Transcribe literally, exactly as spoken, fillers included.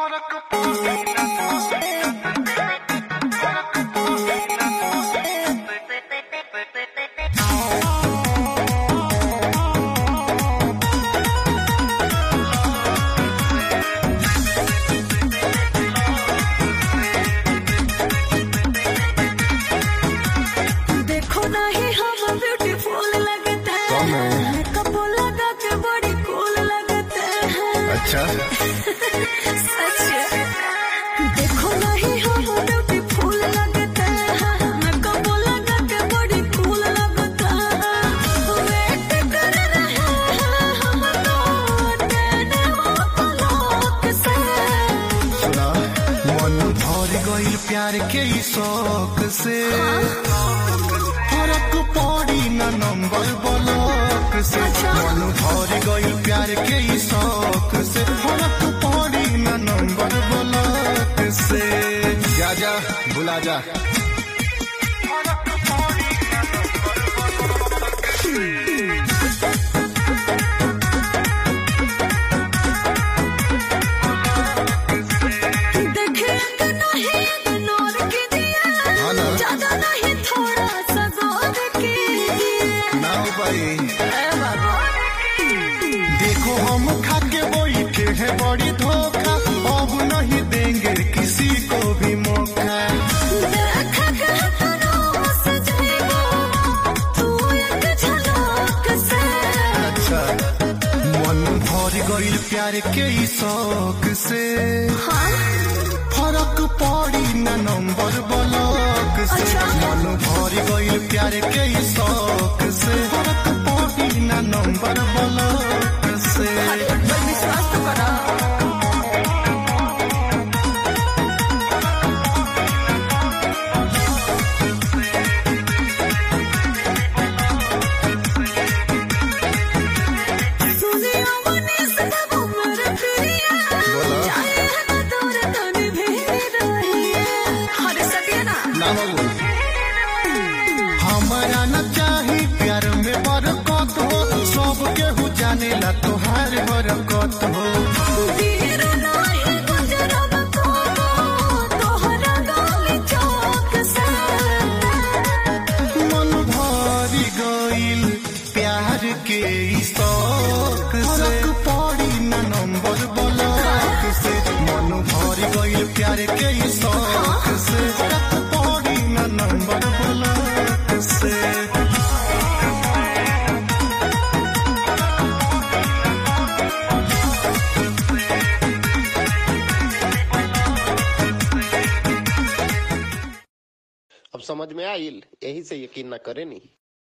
अच्छा सच देखो नहीं हम ब्यूटीफुल लगते हैं, मेकअप लगा के बड़ी कूल लगता है। वेट कर रहे हैं हम तो देने वाला लोग से। सुना मन भर गइल प्यार के ई शौक से, फर्क पड़ी ना नंबर ब्लॉक से। मन भर गइल प्यार के ई शौक से, फर्क पड़ी ना नंबर ब्लॉक से। जा जा भुला जा। देखो हम खाके बैठे हैं बड़ी धोखा, अब नहीं देंगे किसी को भी मौका। अच्छा मन भर गइल प्यार के ई शौक से, फर्क पड़ी ना नंबर ब्लॉक से। मन भर गइल प्यार के ई शौक से, फर्क पड़ी ना नंबर ब्लॉक से। विश्वास तो करा। हमारा न चाही प्यार में बरकत हो, सब केहू जाने ला तोहार बरकत हो। मन भरी गइल प्यार के ई शौक से, पड़ी ना नंबर ब्लॉक से। मन भरी गइल प्यार के ई शौक से, पड़ी ना नंबर ब्लॉक से। अब समझ में आइल, यही से यकीन न करे नी।